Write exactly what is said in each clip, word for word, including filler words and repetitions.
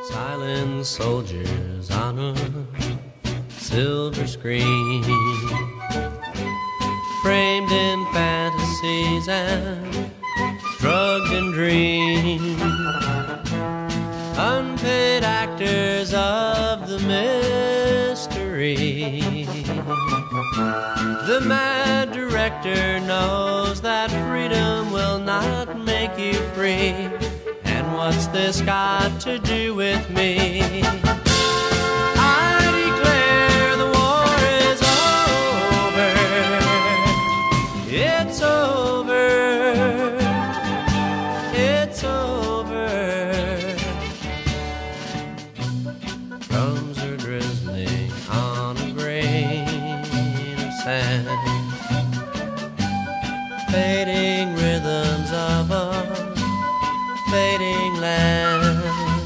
Silent soldiers on a silver screen, framed in fantasies and drugged in dreams, unpaid actors of the mystery. The mad director knows that freedom will not make you free. And what's this got to do with me? I declare the war is over. It's over. It's over. Drums are drizzling on a grain of sand, fading rhythms of a fading land.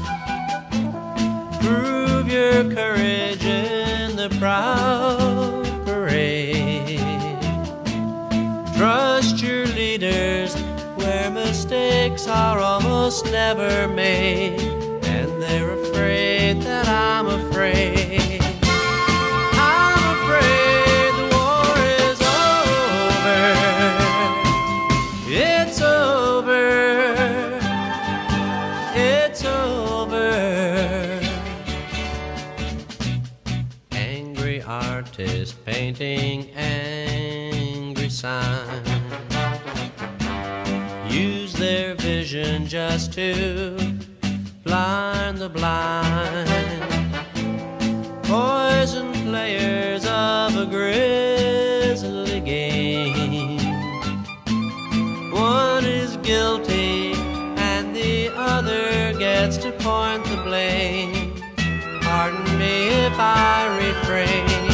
Prove your courage in the proud parade. Trust your leaders where mistakes are almost never made, and they're afraid that I'm afraid. I'm afraid the war is over. It's over. It's over. Angry artists painting angry signs use their vision just to blind the blind. Poison players of a grisly game. One is guilty and the other gets to point the blame. Pardon me if I refrain.